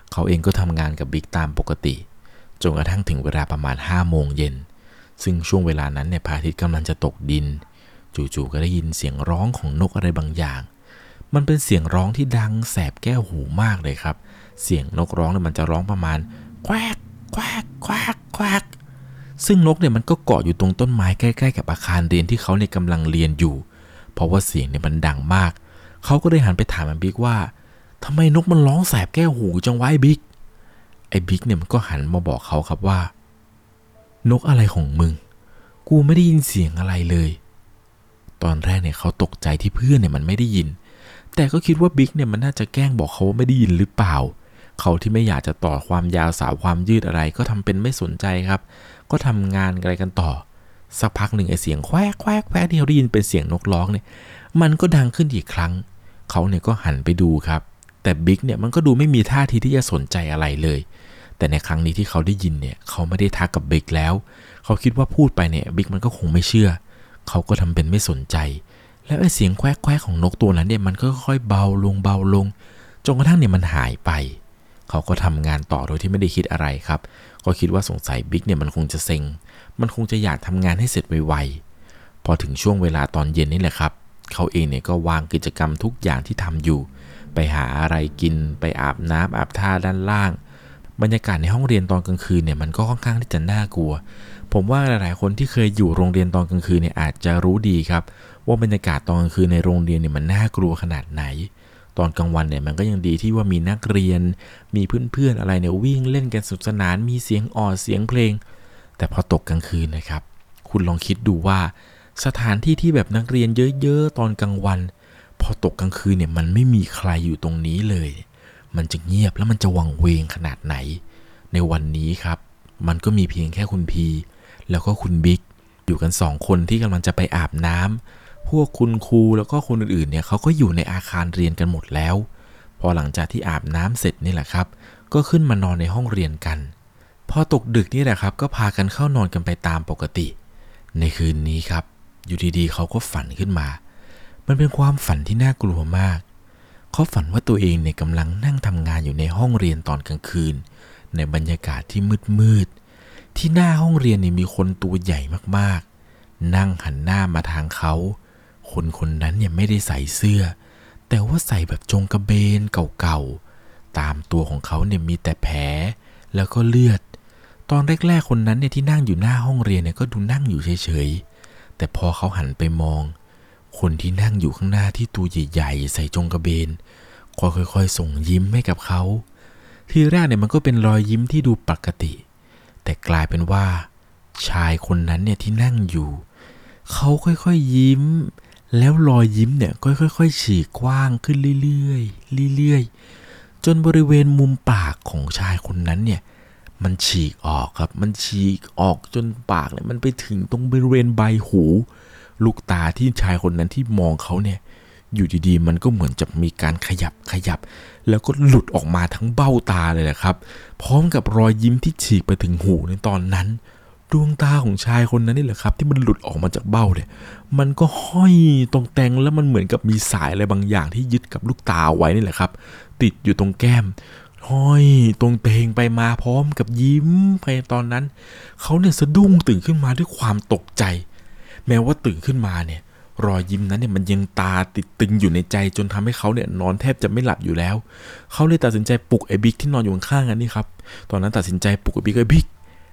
เขาเองก็ทำงานกับบิ๊กตามปกติจนกระทั่งถึงเวลาประมาณ5 โมงเย็นซึ่งช่วงเวลานั้นเนี่ยพระอาทิตย์กำลังจะตกดินจู่ๆก็ได้ยินเสียงร้องของนกอะไรบางอย่างมันเป็นเสียงร้องที่ดังแสบแก้วหูมากเลยครับเสียงนกร้องเนี่ยมันจะร้องประมาณแควกแควกแควกแควกซึ่งนกเนี่ยมันก็เกาะอยู่ตรงต้นไม้ใกล้ๆกับอาคารเรียนที่เขาเนี่ยกำลังเรียนอยู่เพราะว่าเสียงเนี่ยมันดังมากเขาก็เลยหันไปถามบิ๊กว่าทำไมนกมันร้องแสบแก้วหูจังวะไอ้บิ๊กเนี่ยมันก็หันมาบอกเขาครับว่านกอะไรของมึงกูไม่ได้ยินเสียงอะไรเลยตอนแรกเนี่ยเขาตกใจที่เพื่อนเนี่ยมันไม่ได้ยินแต่ก็คิดว่าบิ๊กเนี่ยมันน่าจะแกล้งบอกเขาว่าไม่ได้ยินหรือเปล่าเขาที่ไม่อยากจะต่อความยาวสาวความยืดอะไรก็ทำเป็นไม่สนใจครับก็ทำงานอะไรกันต่อสักพักหนึ่งไอ้เสียงแควกแควกแควกที่เราได้ยินเป็นเสียงนกร้องเนี่ยมันก็ดังขึ้นอีกครั้งเขาเนี่ยก็หันไปดูครับแต่บิ๊กเนี่ยมันก็ดูไม่มีท่าทีที่จะสนใจอะไรเลยแต่ในครั้งนี้ที่เขาได้ยินเนี่ยเขาไม่ได้ทักกับบิ๊กแล้วเขาคิดว่าพูดไปเนี่ยบิ๊กมันก็คงไม่เชื่อเขาก็ทำเป็นไม่สนใจแล้วไอ้เสียงแควกแควกของนกตัวนั้นเนี่ยมันก็ค่อยเบาลงจนกระทั่งเนี่ยมันหายไปเขาก็ทำงานต่อโดยที่ไม่ได้คิดอะไรครับก็คิดว่าสงสัยบิ๊กเนี่ยมันคงจะเซ็งมันคงจะอยากทำงานให้เสร็จไวๆพอถึงช่วงเวลาตอนเย็นนี่แหละครับเขาเองเนี่ยก็วางกิจกรรมทุกอย่างที่ทำอยู่ไปหาอะไรกินไปอาบน้ำอาบท่าด้านล่างบรรยากาศในห้องเรียนตอนกลางคืนเนี่ยมันก็ค่อนข้างที่จะน่ากลัวผมว่าหลายๆคนที่เคยอยู่โรงเรียนตอนกลางคืนเนี่ยอาจจะรู้ดีครับว่าบรรยากาศตอนกลางคืนในโรงเรียนเนี่ยมันน่ากลัวขนาดไหนตอนกลางวันเนี่ยมันก็ยังดีที่ว่ามีนักเรียนมีเพื่อนๆอะไรเนี่ยวิ่งเล่นกันสนุกสนานมีเสียงเสียงเพลงแต่พอตกกลางคืนนะครับคุณลองคิดดูว่าสถานที่ที่แบบนักเรียนเยอะๆตอนกลางวันพอตกกลางคืนเนี่ยมันไม่มีใครอยู่ตรงนี้เลยมันจะเงียบแล้วมันจะวังเวงขนาดไหนในวันนี้ครับมันก็มีเพียงแค่คุณพีแล้วก็คุณบิ๊กอยู่กัน2 คนที่กำลังจะไปอาบน้ำพวกคุณครูแล้วก็คนอื่นๆเนี่ยเขาก็อยู่ในอาคารเรียนกันหมดแล้วพอหลังจากที่อาบน้ำเสร็จนี่แหละครับก็ขึ้นมานอนในห้องเรียนกันพอตกดึกนี่แหละครับก็พากันเข้านอนกันไปตามปกติในคืนนี้ครับอยู่ดีๆเขาก็ฝันขึ้นมามันเป็นความฝันที่น่ากลัวมากเขาฝันว่าตัวเองเนี่ยกำลังนั่งทำงานอยู่ในห้องเรียนตอนกลางคืนในบรรยากาศที่มืดที่หน้าห้องเรียนเนี่ยมีคนตัวใหญ่มากๆนั่งหันหน้ามาทางเขาคนนั้นเนี่ยไม่ได้ใส่เสื้อแต่ว่าใส่แบบจงกระเบนเก่าๆตามตัวของเขาเนี่ยมีแต่แผลแล้วก็เลือดตอนแรกๆคนนั้นเนี่ยที่นั่งอยู่หน้าห้องเรียนเนี่ยก็ดูนั่งอยู่เฉยๆแต่พอเขาหันไปมองคนที่นั่งอยู่ข้างหน้าที่ตัวใหญ่ๆใส่จงกระเบนก็ค่อยๆส่งยิ้มให้กับเขาทีแรกเนี่ยมันก็เป็นรอยยิ้มที่ดูปกติแต่กลายเป็นว่าชายคนนั้นเนี่ยที่นั่งอยู่เขาค่อยๆยิ้มแล้วรอยยิ้มเนี่ยก็ค่อยๆฉีกกว้างขึ้นเรื่อยๆจนบริเวณมุมปากของชายคนนั้นเนี่ยมันฉีกออกครับมันฉีกออกจนปากเนี่ยมันไปถึงตรงบริเวณใบหูลูกตาที่ชายคนนั้นที่มองเขาเนี่ยอยู่ดีๆมันก็เหมือนจะมีการขยับแล้วก็หลุดออกมาทั้งเบ้าตาเลยแหละครับพร้อมกับรอยยิ้มที่ฉีกไปถึงหูในตอนนั้นดวงตาของชายคนนั้นนี่แหละครับที่มันหลุดออกมาจากเบ้าเนี่ยมันก็ห้อยตรงแตงแล้วมันเหมือนกับมีสายอะไรบางอย่างที่ยึดกับลูกตาไว้นี่แหละครับติดอยู่ตรงแก้มห้อยตรงเตงไปมาพร้อมกับยิ้มไปตอนนั้นเขาเนี่ยสะดุ้งตื่นขึ้นมาด้วยความตกใจแม้ว่าตื่นขึ้นมาเนี่ยรอยยิ้มนั้นเนี่ยมันยังตาติดตึงอยู่ในใจจนทำให้เขาเนี่ยนอนแทบจะไม่หลับอยู่แล้วเขาเลยตัดสินใจปลุกไอ้บิ๊กที่นอนอยู่ข้างๆกันนี่ครับตอนนั้นตัดสินใจปลุกไอ้บิ๊กบิ๊ก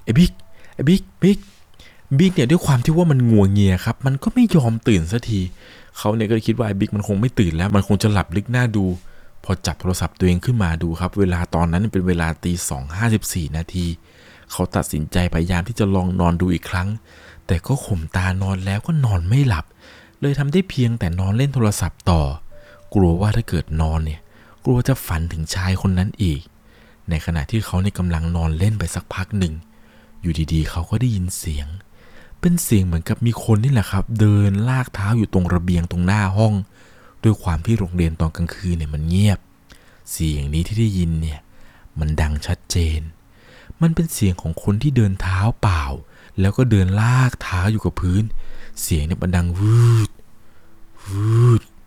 เนี่ยด้วยความที่ว่ามันงัวเงียครับมันก็ไม่ยอมตื่นสักทีเขาเนี่ยก็คิดว่าไอ้บิ๊กมันคงไม่ตื่นแล้วมันคงจะหลับลึกหน้าดูพอจับโทรศัพท์ตัวเองขึ้นมาดูครับเวลาตอนนั้นเป็นเวลา 02:54 นาทีเขาตัดสินใจพยายามที่จะลองนอนดูอีกครั้งแต่ก็ข่มตานอนแล้วก็นอนไม่หลับเลยทำได้เพียงแต่นอนเล่นโทรศัพท์ต่อกลัวว่าถ้าเกิดนอนเนี่ยกลัวจะฝันถึงชายคนนั้นอีกในขณะที่เขาในกำลังนอนเล่นไปสักพักหนึ่งอยู่ดีๆเขาก็ได้ยินเสียงเป็นเสียงเหมือนกับมีคนนี่แหละครับเดินลากเท้าอยู่ตรงระเบียงตรงหน้าห้องด้วยความที่โรงเรียนตอนกลางคืนเนี่ยมันเงียบเสียงนี้ที่ได้ยินเนี่ยมันดังชัดเจนมันเป็นเสียงของคนที่เดินเท้าเปล่าแล้วก็เดินลากเท้าอยู่กับพื้นเสียงเนี่ยมันดังวืด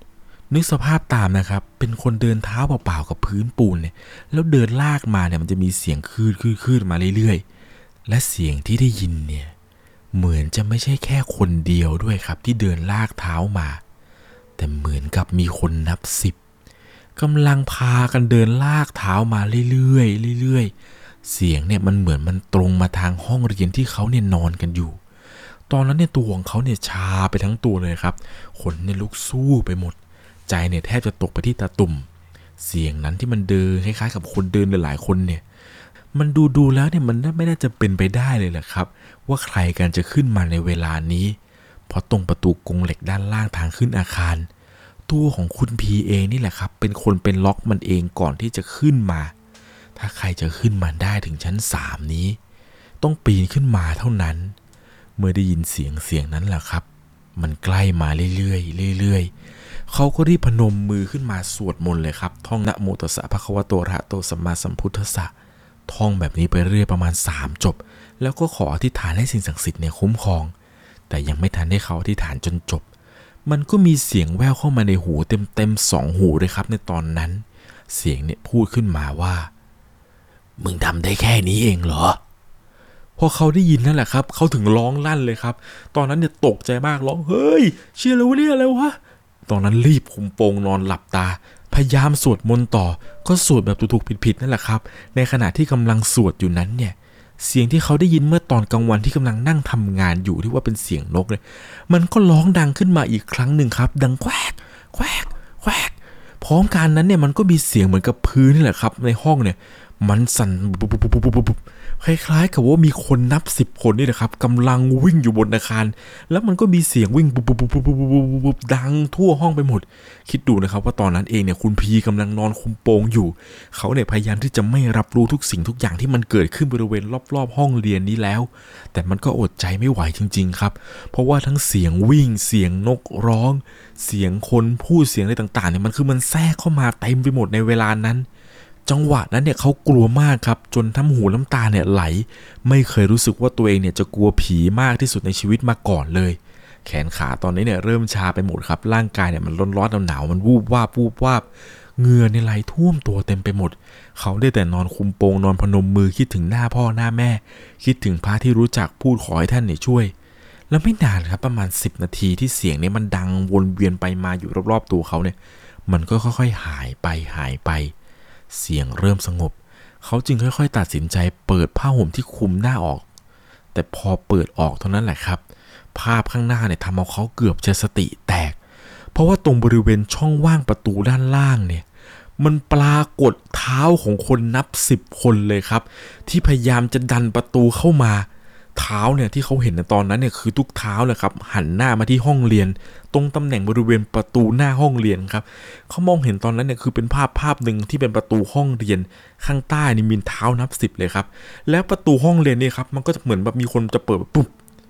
นึกสภาพตามนะครับเป็นคนเดินเท้าเปล่าๆกับพื้นปูนเนี่ยแล้วเดินลากมาเนี่ยมันจะมีเสียงคืดมาเรื่อยๆและเสียงที่ได้ยินเนี่ยเหมือนจะไม่ใช่แค่คนเดียวด้วยครับที่เดินลากเท้ามาแต่เหมือนกับมีคนนับ10กำลังพากันเดินลากเท้ามาเรื่อยๆเสียงเนี่ยมันเหมือนมันตรงมาทางห้องเรียนที่เขาเนี่ยนอนกันอยู่ตอนนั้นเนี่ยตัวของเขาเนี่ยชาไปทั้งตัวเลยครับขนเนี่ยลุกสู้ไปหมดใจเนี่ยแทบจะตกไปที่ตาตุ่มเสียงนั้นที่มันเดินคล้ายๆกับคนเดินหลายๆคนเนี่ยมันดูแล้วเนี่ยมันไม่น่าจะเป็นไปได้เลยแหละครับว่าใครกันจะขึ้นมาในเวลานี้เพราะตรงประตูกรงเหล็กด้านล่างทางขึ้นอาคารตัวของคุณพีเองนี่แหละครับเป็นคนเป็นล็อกมันเองก่อนที่จะขึ้นมาถ้าใครจะขึ้นมาได้ถึงชั้น3นี้ต้องปีนขึ้นมาเท่านั้นเมื่อได้ยินเสียงนั้นแหละครับมันใกล้มาเรื่อยๆเขาก็รีบพนมมือขึ้นมาสวดมนต์เลยครับท่องนะโมตัสสะภะคะวะโตอะระหะโตสัมมาสัมพุทธัสสะท่องแบบนี้ไปเรื่อยประมาณ3จบแล้วก็ขออธิษฐานให้สิ่งศักดิ์สิทธิ์เนี่ยคุ้มครองแต่ยังไม่ทันได้เขาอธิษฐานจนจบมันก็มีเสียงแว่วเข้ามาในหูเต็ม2หูเลยครับในตอนนั้นเสียงเนี่ยพูดขึ้นมาว่ามึงทำได้แค่นี้เองเหรอพอเขาได้ยินนั่นแหละครับเขาถึงร้องลั่นเลยครับตอนนั้นเนี่ยตกใจมากร้องเฮ้ยเชี่ยแล้วเนี่ยอะไรวะตอนนั้นรีบคุมโปงนอนหลับตาพยายามสวดมนต์ต่อก็สวดแบบถูกๆผิดๆนั่นแหละครับในขณะที่กำลังสวดอยู่นั้นเนี่ยเสียงที่เขาได้ยินเมื่อตอนกลางวันที่กำลังนั่งทำงานอยู่ที่ว่าเป็นเสียงนกเลยมันก็ร้องดังขึ้นมาอีกครั้งหนึ่งครับดังแควกแควกแควกพร้อมกันนั้นเนี่ยมันก็มีเสียงเหมือนกับพื้นนี่แหละครับในห้องเนี่ยมันสั่นคล้ายๆกับว่ามีคนนับ10คนนี่นะครับกำลังวิ่งอยู่บนอาคารแล้วมันก็มีเสียงวิ่งดังทั่วห้องไปหมดคิดดูนะครับว่าตอนนั้นเองเนี่ยคุณพีกำลังนอนคุมโปงอยู่เขาเนี่ยพยายามที่จะไม่รับรู้ทุกสิ่งทุกอย่างที่มันเกิดขึ้นบริเวณรอบๆห้องเรียนนี้แล้วแต่มันก็อดใจไม่ไหวจริงๆครับเพราะว่าทั้งเสียงวิ่งเสียงนกร้องเสียงคนพูดเสียงอะไรต่างๆเนี่ยมันแทรกเข้ามาเต็มไปหมดในเวลานั้นจังหวะนั้นเนี่ยเขากลัวมากครับจนน้ำหูน้ำตาเนี่ยไหลไม่เคยรู้สึกว่าตัวเองเนี่ยจะกลัวผีมากที่สุดในชีวิตมาก่อนเลยแขนขาตอนนี้เนี่ยเริ่มชาไปหมดครับร่างกายเนี่ยมันร้อนหนาวมันวูบวาบเหงื่อในไหลท่วมตัวเต็มไปหมดเขาได้แต่นอนคุมโปงนอนพนมมือคิดถึงหน้าพ่อหน้าแม่คิดถึงพระที่รู้จักพูดขอให้ท่านเนี่ยช่วยแล้วไม่นานครับประมาณ10นาทีที่เสียงนี้มันดังวนเวียนไปมาอยู่รอบๆตัวเขาเนี่ยมันก็ค่อยๆหายไปเสียงเริ่มสงบเขาจึงค่อยๆตัดสินใจเปิดผ้าห่มที่คลุมหน้าออกแต่พอเปิดออกเท่านั้นแหละครับภาพข้างหน้าเนี่ยทำเอาเขาเกือบจะสติแตกเพราะว่าตรงบริเวณช่องว่างประตูด้านล่างเนี่ยมันปรากฏเท้าของคนนับ10คนเลยครับที่พยายามจะดันประตูเข้ามาเท้าเนี่ยที่เขาเห็นในตอนนั้นเนี่ยคือทุกเท้าเลยครับหันหน้ามาที่ห้องเรียนตรงตำแหน่งบริเวณประตูหน้าห้องเรียนครับเขามองเห็นตอนนั้นเนี่ยคือเป็นภาพหนึ่งที่เป็นประตูห้องเรียนข้างใต้นี่มีเท้านับ10เลยครับแล้วประตูห้องเรียนนี่ครับมันก็จะเหมือนแบบมีคนจะเปิดปุ๊บ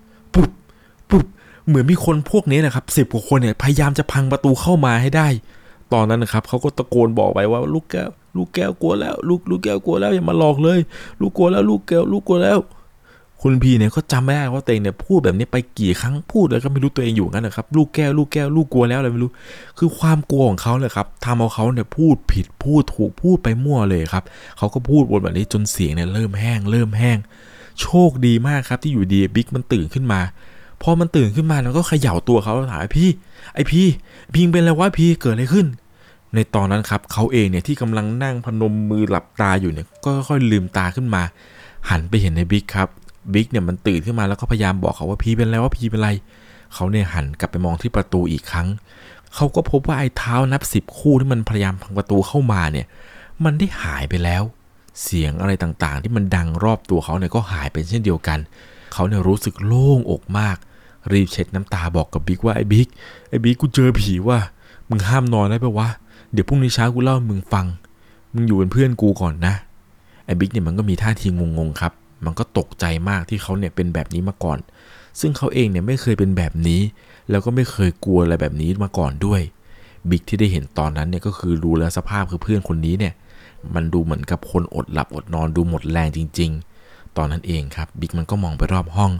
เหมือนมีคนพวกนี้นะครับ10กว่าคนเนี่ยพยายามจะพังประตูเข้ามาให้ได้ตอนนั้นนะครับเขาก็ตะโกนบอกไปว่าลูกแก้วกลัวแล้วลูกแก้วกลัวแล้วอย่ามาหลอกเลยลูกกลัวแล้วลูกแก้วลูกกลัวแล้วคุณพีเนี่ยก็จำไม่ได้ว่าตัวเองเนี่ยพูดแบบนี้ไปกี่ครั้งพูดแล้วก็ไม่รู้ตัวเองอยู่งั้นนะครับลูกแก้วลูกกลัวแล้วอะไรไม่รู้คือความกลัวของเขาเลยครับทำเอาเขาเนี่ยพูดผิดพูดถูกพูดไปมั่วเลยครับเขาก็พูดวนแบบนี้จนเสียงเนี่ยเริ่มแห้งโชคดีมากครับที่อยู่ดีบิ๊กมันตื่นขึ้นมาพอมันตื่นขึ้นมาแล้วก็เขย่าตัวเขาถามพี่เป็นอะไรวะพี่เกิดอะไรขึ้นในตอนนั้นครับเขาเองเนี่ยที่กำลังนั่งพนมมือหลับตาอยู่เนี่ยก็ค่อยลืมตาขึ้นมาหันไปเห็นในบิ๊กครับบิ๊กเนี่ยมันตื่นขึ้นมาแล้วก็พยายามบอกเขาว่าพี่เป็นไรเขาเนี่ยหันกลับไปมองที่ประตูอีกครั้งเขาก็พบว่าไอ้เท้านับ10คู่ที่มันพยายามพังประตูเข้ามาเนี่ยมันได้หายไปแล้วเสียงอะไรต่างๆที่มันดังรอบตัวเขาเนี่ยก็หายไปเช่นเดียวกันเขาเนี่ยรู้สึกโล่งอกมากรีบเช็ดน้ำตาบอกกับบิ๊กว่าไอ้บิ๊กกูเจอผีว่ะมึงห้ามนอนได้ปะวะเดี๋ยวพรุ่งนี้เช้ากูเล่าให้มึงฟังมึงอยู่เป็นเพื่อนกูก่อนนะไอ้บิ๊กเนี่ยมันก็มีท่าทีงงๆครับมันก็ตกใจมากที่เขาเนี่ยเป็นแบบนี้มาก่อนซึ่งเขาเองเนี่ยไม่เคยเป็นแบบนี้แล้วก็ไม่เคยกลัวอะไรแบบนี้มาก่อนด้วยบิ๊กที่ได้เห็นตอนนั้นเนี่ยก็คือดูแลสภาพคือเพื่อนคนนี้เนี่ยมันดูเหมือนกับคนอดหลับอดนอนดูหมดแรงจริงๆตอนนั้นเองครับบิ๊กมันก็มองไปรอบห้อง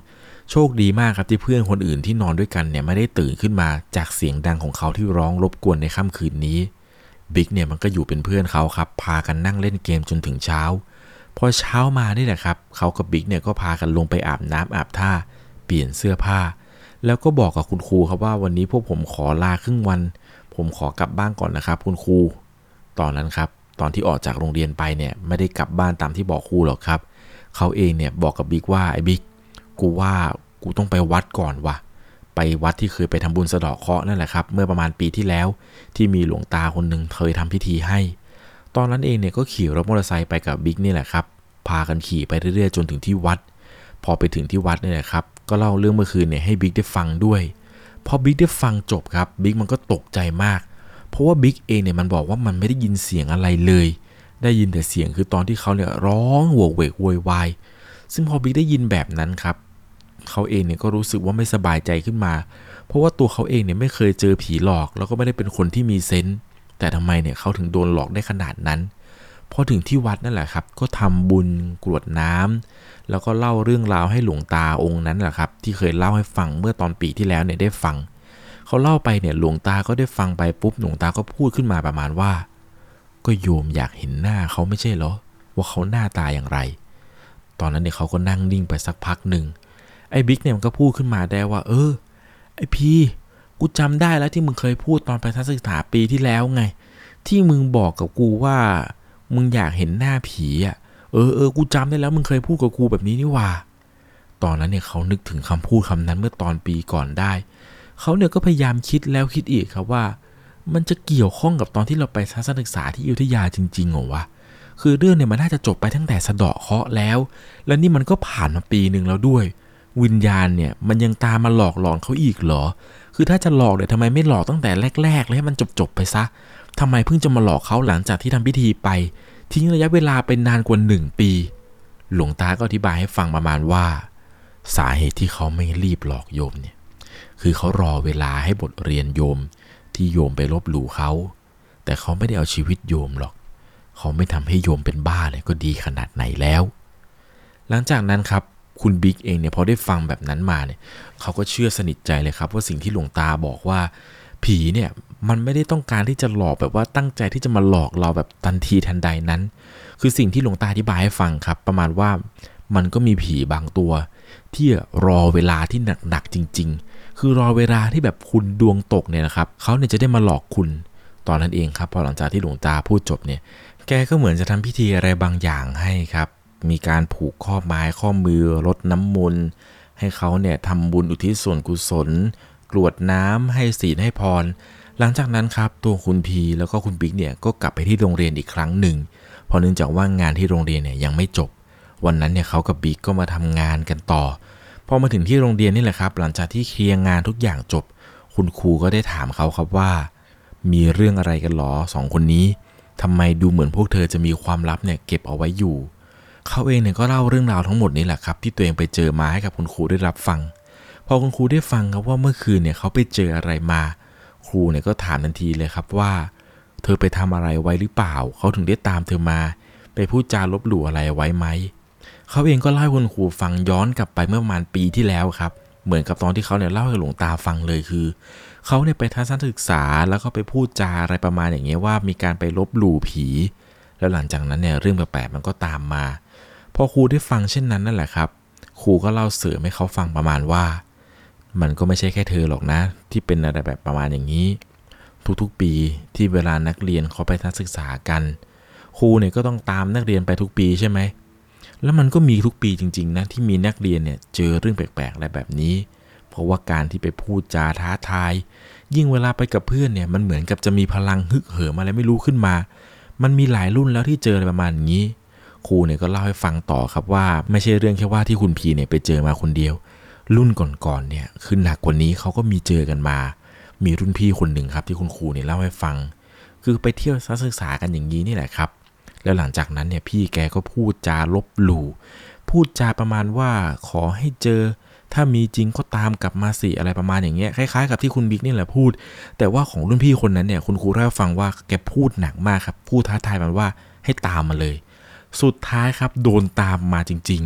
โชคดีมากครับที่เพื่อนคนอื่นที่นอนด้วยกันเนี่ยไม่ได้ตื่นขึ้นมาจากเสียงดังของเขาที่ร้องรบกวนในค่ำคืนนี้บิ๊กเนี่ยมันก็อยู่เป็นเพื่อนเขาครับพากันนั่งเล่นเกมจนถึงเช้าพอเช้ามานี่แหละครับเขากับบิ๊กเนี่ยก็พากันลงไปอาบน้ำอาบท่าเปลี่ยนเสื้อผ้าแล้วก็บอกกับคุณครูครับว่าวันนี้พวกผมขอลาครึ่งวันผมขอกลับบ้านก่อนนะครับคุณครูตอนนั้นครับตอนที่ออกจากโรงเรียนไปเนี่ยไม่ได้กลับบ้านตามที่บอกครูหรอกครับเขาเองเนี่ยบอกกับบิ๊กว่าไอ้บิ๊กกูว่ากูต้องไปวัดก่อนว่ะไปวัดที่เคยไปทำบุญสะเดาะเคราะห์นั่นแหละครับเมื่อประมาณปีที่แล้วที่มีหลวงตาคนหนึ่งเคยทำพิธีให้ตอนนั้นเองเนี่ยก็ขี่รถมอเตอร์ไซค์ไปกับบิ๊กนี่แหละครับพากันขี่ไปเรื่อยๆจนถึงที่วัดพอไปถึงที่วัดนี่แหละครับก็เล่าเรื่องเมื่อคืนเนี่ยให้บิ๊กได้ฟังด้วยพอบิ๊กได้ฟังจบครับบิ๊กมันก็ตกใจมากเพราะว่าบิ๊กเองเนี่ยมันบอกว่ามันไม่ได้ยินเสียงอะไรเลยได้ยินแต่เสียงคือตอนที่เขาเนี่ยร้องโวกเวกโวยวายซึ่งพอบิ๊กได้ยินแบบนั้นครับเขาเองเนี่ยก็รู้สึกว่าไม่สบายใจขึ้นมาเพราะว่าตัวเขาเองเนี่ยไม่เคยเจอผีหลอกแล้วก็ไม่ได้เป็นคนที่มีเซนส์แต่ทำไมเนี่ยเขาถึงโดนหลอกได้ขนาดนั้นพอถึงที่วัดนั่นแหละครับก็ทำบุญกรวดน้ำแล้วก็เล่าเรื่องราวให้หลวงตาองค์นั้นแหละครับที่เคยเล่าให้ฟังเมื่อตอนปีที่แล้วเนี่ยได้ฟังเขาเล่าไปเนี่ยหลวงตาก็ได้ฟังไปปุ๊บหลวงตาก็พูดขึ้นมาประมาณว่าก็โยมอยากเห็นหน้าเขาไม่ใช่เหรอว่าเขาหน้าตาอย่างไรตอนนั้นเนี่ยเขาก็นั่งนิ่งไปสักพักหนึ่งไอ้บิ๊กเนี่ยมันก็พูดขึ้นมาได้ว่าไอ้พี่กูจำได้แล้วที่มึงเคยพูดตอนไปทัศนศึกษาปีที่แล้วไงที่มึงบอกกับกูว่ามึงอยากเห็นหน้าผีอ่ะกูจำได้แล้วมึงเคยพูดกับกูแบบนี้นี่ว่าตอนนั้นเนี่ยเขานึกถึงคำพูดคำนั้นเมื่อตอนปีก่อนได้เขาเนี่ยก็พยายามคิดแล้วคิดอีกครับว่ามันจะเกี่ยวข้องกับตอนที่เราไปทัศนศึกษาที่อยุธยาจริงๆเหรอวะคือเรื่องเนี่ยมันน่าจะจบไปตั้งแต่สะเดาะเคราะห์แล้วแล้วนี่มันก็ผ่านมาปีนึงแล้วด้วยวิญญาณเนี่ยมันยังตามมาหลอกหลอนเขาอีกเหรอคือถ้าจะหลอกเนี่ยทำไมไม่หลอกตั้งแต่แรกๆเลยให้มันจบไปซะทำไมเพิ่งจะมาหลอกเขาหลังจากที่ทำพิธีไปทิ้งระยะเวลาเป็นนานกว่า1 ปีหลวงตาก็อธิบายให้ฟังประมาณว่าสาเหตุที่เขาไม่รีบหลอกโยมเนี่ยคือเขารอเวลาให้บทเรียนโยมที่โยมไปลบหลู่เขาแต่เขาไม่ได้เอาชีวิตโยมหรอกเขาไม่ทำให้โยมเป็นบ้าเลยก็ดีขนาดไหนแล้วหลังจากนั้นครับคุณบิ๊กเองเนี่ยพอได้ฟังแบบนั้นมาเนี่ยเขาก็เชื่อสนิทใจเลยครับว่าสิ่งที่หลวงตาบอกว่าผีเนี่ยมันไม่ได้ต้องการที่จะหลอกแบบว่าตั้งใจที่จะมาหลอกเราแบบทันทีทันใดนั้นคือสิ่งที่หลวงตาอธิบายให้ฟังครับประมาณว่ามันก็มีผีบางตัวที่รอเวลาที่หนักๆจริงๆคือรอเวลาที่แบบคุณดวงตกเนี่ยนะครับเขาเนี่ยจะได้มาหลอกคุณตอนนั้นเองครับพอหลังจากที่หลวงตาพูดจบเนี่ยแกก็เหมือนจะทำพิธีอะไรบางอย่างให้ครับมีการผูกข้อไม้ข้อมือรดน้ำมนต์ให้เขาเนี่ยทำบุญอุทิศส่วนกุศลกรวดน้ำให้ศีลให้พรหลังจากนั้นครับตัวคุณพีแล้วก็คุณบิ๊กเนี่ยก็กลับไปที่โรงเรียนอีกครั้งหนึ่งเพราะเนื่องจากว่างานที่โรงเรียนเนี่ยยังไม่จบวันนั้นเนี่ยเขากับบิ๊กก็มาทำงานกันต่อพอมาถึงที่โรงเรียนนี่แหละครับหลังจากที่เคลียร์งานทุกอย่างจบคุณครูก็ได้ถามเขาครับว่ามีเรื่องอะไรกันหรอ2 คนนี้ทำไมดูเหมือนพวกเธอจะมีความลับเนี่ยเก็บเอาไว้อยู่เขาเองเนี่ยก็เล่าเรื่องราวทั้งหมดนี้แหละครับที่ตัวเองไปเจอมาให้กับคุณครูได้รับฟังพอคุณครูได้ฟังครับว่าเมื่อคืนเนี่ยเขาไปเจออะไรมาครูเนี่ยก็ถามทันทีเลยครับว่าเธอไปทำอะไรไว้หรือเปล่าเขาถึงได้ตามเธอมาไปพูดจาลบหลู่อะไรไว้ไหมเขาเองก็เล่าให้คุณครูฟังย้อนกลับไปเมื่อประมาณปีที่แล้วครับเหมือนกับตอนที่เขาเนี่ยเล่าให้หลวงตาฟังเลยคือเขาเนี่ยไปทัศนศึกษาแล้วก็ไปพูดจาอะไรประมาณอย่างเงี้ยว่ามีการไปลบหลู่ผีแล้วหลังจากนั้นเนี่ยเรื่องแปลกๆมันก็ตามมาพอครูได้ฟังเช่นนั้นนั่นแหละครับครูก็เล่าเสริมให้เขาฟังประมาณว่ามันก็ไม่ใช่แค่เธอหรอกนะที่เป็นอะไรแบบประมาณอย่างนี้ทุกๆปีที่เวลานักเรียนเขาไปทัศนศึกษากันครูเนี่ยก็ต้องตามนักเรียนไปทุกปีใช่ไหมแล้วมันก็มีทุกปีจริงๆนะที่มีนักเรียนเนี่ยเจอเรื่องแปลกๆอะไรแบบนี้เพราะว่าการที่ไปพูดจาท้าทายยิ่งเวลาไปกับเพื่อนเนี่ยมันเหมือนกับจะมีพลังฮึกเหิมอะไรไม่รู้ขึ้นมามันมีหลายรุ่นแล้วที่เจออะไรประมาณนี้ครูเนี่ยก็เล่าให้ฟังต่อครับว่าไม่ใช่เรื่องแค่ว่าที่คุณพีเนี่ยไปเจอมาคนเดียวรุ่นก่อนๆเนี่ยคือหนักกว่านี้เขาก็มีเจอกันมามีรุ่นพี่คนหนึ่งครับที่คุณครูเนี่ยเล่าให้ฟังคือไปเที่ยวศึกษากันอย่างนี้นี่แหละครับแล้วหลังจากนั้นเนี่ยพี่แกก็พูดจาลบหลู่พูดจาประมาณว่าขอให้เจอถ้ามีจริงก็ตามกลับมาสิอะไรประมาณอย่างเงี้ยคล้ายๆกับที่คุณบิ๊กนี่แหละพูดแต่ว่าของรุ่นพี่คนนั้นเนี่ยคุณครูเล่าให้ฟังว่าแกพูดหนักมากครับพูดท้าทายมันว่าให้ตามมาเลยสุดท้ายครับโดนตามมาจริงๆ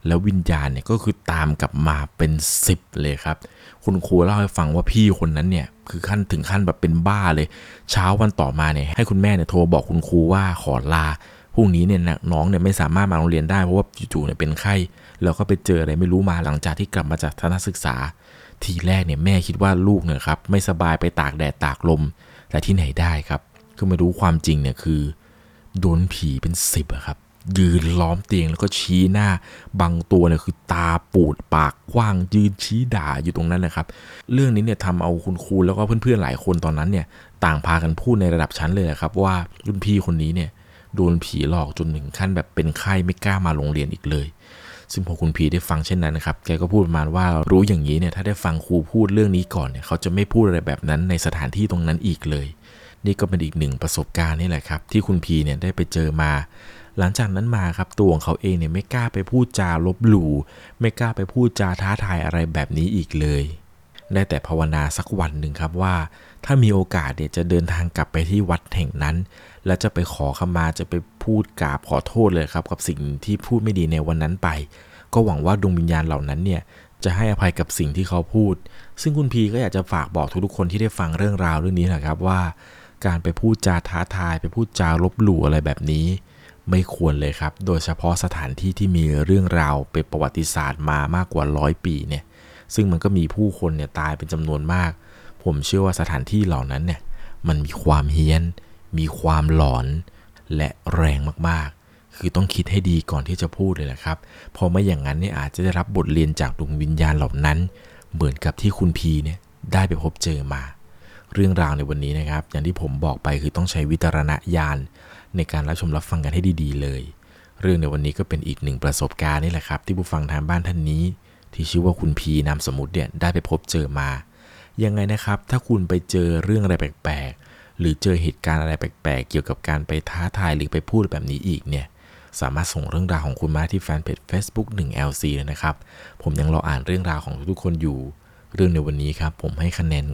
แล้ววิญญาณเนี่ยก็คือตามกลับมาเป็น10เลยครับคุณครูเล่าให้ฟังว่าพี่คนนั้นเนี่ยคือถึงขั้นแบบเป็นบ้าเลยเช้าวันต่อมาเนี่ยให้คุณแม่เนี่ยโทรบอกคุณครูว่าขอลาพรุ่งนี้เนี่ยน้องเนี่ยไม่สามารถมาโรงเรียนได้เพราะว่าจู่ๆเนี่ยเป็นไข้แล้วก็ไปเจออะไรไม่รู้มาหลังจากที่กลับมาจากทัศนศึกษาทีแรกเนี่ยแม่คิดว่าลูกเนี่ยครับไม่สบายไปตากแดดตากลมแต่ที่ไหนได้ครับคือมารู้ความจริงเนี่ยคือโดนผีเป็น10อะครับยืนล้อมเตียงแล้วก็ชี้หน้าบางตัวเนี่ยคือตาปูดปากกว้างยืนชี้ด่าอยู่ตรงนั้นนะครับเรื่องนี้เนี่ยทำเอาคุณครูแล้วก็เพื่อนๆหลายคนตอนนั้นเนี่ยต่างพากันพูดในระดับชั้นเลยครับว่ารุ่นพี่คนนี้เนี่ยโดนผีหลอกจนถึงขั้นแบบเป็นไข้ไม่กล้ามาโรงเรียนอีกเลยซึ่งพอคุณพีได้ฟังเช่นนั้นนะครับแกก็พูดประมาณว่ารู้อย่างนี้เนี่ยถ้าได้ฟังครูพูดเรื่องนี้ก่อนเนี่ยเขาจะไม่พูดอะไรแบบนั้นในสถานที่ตรงนั้นอีกเลยนี่ก็เป็นอีกหนึ่งประสบการณ์นี่แหละครับที่คุณพีเนี่ยได้ไปเจอมาหลังจากนั้นมาครับตัวของเขาเองเนี่ยไม่กล้าไปพูดจาลบหลู่ไม่กล้าไปพูดจาท้าทายอะไรแบบนี้อีกเลยได้แต่ภาวนาสักวันหนึ่งครับว่าถ้ามีโอกาสเนี่ยจะเดินทางกลับไปที่วัดแห่งนั้นและจะไปขอขมาจะไปพูดกราบขอโทษเลยครับกับสิ่งที่พูดไม่ดีในวันนั้นไปก็หวังว่าดวงวิญญาณเหล่านั้นเนี่ยจะให้อภัยกับสิ่งที่เขาพูดซึ่งคุณพีก็อยากจะฝากบอกทุกๆคนที่ได้ฟังเรื่องราวเรื่องนี้แหละครับว่าการไปพูดจาท้าทายไปพูดจาลบหลู่อะไรแบบนี้ไม่ควรเลยครับโดยเฉพาะสถานที่ที่มีเรื่องราวเป็นประวัติศาสตร์มามากกว่า100 ปีเนี่ยซึ่งมันก็มีผู้คนเนี่ยตายเป็นจำนวนมากผมเชื่อว่าสถานที่เหล่านั้นเนี่ยมันมีความเฮี้ยนมีความหลอนและแรงมากๆคือต้องคิดให้ดีก่อนที่จะพูดเลยนะครับเพราะไม่อย่างนั้นเนี่ยอาจจะได้รับบทเรียนจากดวงวิญญาณเหล่านั้นเหมือนกับที่คุณพีเนี่ยได้ไปพบเจอมาเรื่องราวในวันนี้นะครับอย่างที่ผมบอกไปคือต้องใช้วิจารณญาณในการรับชมรับฟังกันให้ดีๆเลยเรื่องในวันนี้ก็เป็นอีกหนึ่งประสบการณ์นี่แหละครับที่ผู้ฟังทางบ้านท่านนี้ที่ชื่อว่าคุณพีนามสมมุติเนี่ยได้ไปพบเจอมายังไงนะครับถ้าคุณไปเจอเรื่องอะไรแปลกๆหรือเจอเหตุการณ์อะไรแปลกๆเกี่ยวกับการไปท้าทายหรือไปพูดแบบนี้อีกเนี่ยสามารถส่งเรื่องราวของคุณมาที่แฟนเพจ Facebook 1LC เลยนะครับผมยังรออ่านเรื่องราวของทุกๆคนอยู่เรื่องในวันนี้ครับผมให้คะแนน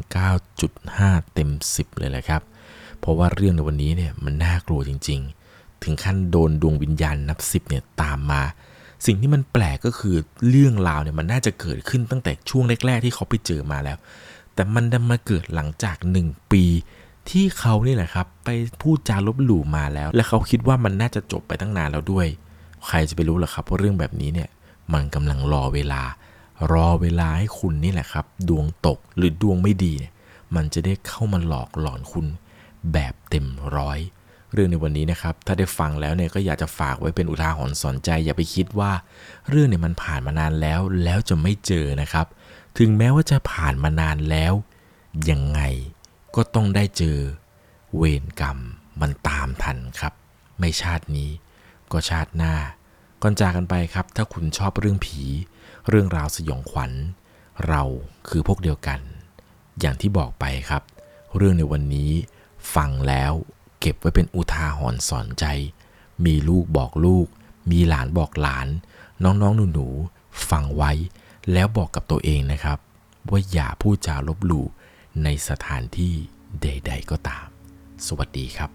9.5 เต็ม 10เลยแหละครับเพราะว่าเรื่องในวันนี้เนี่ยมันน่ากลัวจริงๆถึงขั้นโดนดวงวิญญาณนับ10เนี่ยตามมาสิ่งที่มันแปลกก็คือเรื่องราวเนี่ยมันน่าจะเกิดขึ้นตั้งแต่ช่วงแรกๆที่เขาไปเจอมาแล้วแต่มันดันมาเกิดหลังจาก1 ปีที่เขานี่แหละครับไปพูดจาลบหลู่มาแล้วและเขาคิดว่ามันน่าจะจบไปตั้งนานแล้วด้วยใครจะไปรู้ล่ะครับว่าเรื่องแบบนี้เนี่ยมันกำลังรอเวลาให้คุณนี่แหละครับดวงตกหรือดวงไม่ดีเนี่ยมันจะได้เข้ามาหลอกหลอนคุณแบบเต็มร้อยเรื่องในวันนี้นะครับถ้าได้ฟังแล้วเนี่ยก็อยากจะฝากไว้เป็นอุทาหรณ์สอนใจอย่าไปคิดว่าเรื่องเนี่ยมันผ่านมานานแล้วจะไม่เจอนะครับถึงแม้ว่าจะผ่านมานานแล้วยังไงก็ต้องได้เจอเวรกรรมมันตามทันครับไม่ชาตินี้ก็ชาติหน้าก่อนจากกันไปครับถ้าคุณชอบเรื่องผีเรื่องราวสยองขวัญเราคือพวกเดียวกันอย่างที่บอกไปครับเรื่องในวันนี้ฟังแล้วเก็บไว้เป็นอุทาหรณ์สอนใจมีลูกบอกลูกมีหลานบอกหลานน้องๆหนูๆฟังไว้แล้วบอกกับตัวเองนะครับว่าอย่าพูดจาลบหลู่ในสถานที่ใดๆก็ตามสวัสดีครับ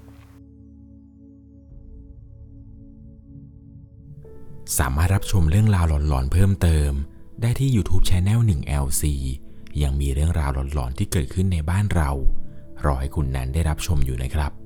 สามารถรับชมเรื่องราวหลอนๆเพิ่มเติมได้ที่ YouTube Channel 1LC ยังมีเรื่องราวหลอนๆที่เกิดขึ้นในบ้านเรารอให้คุณนั้นได้รับชมอยู่นะครับ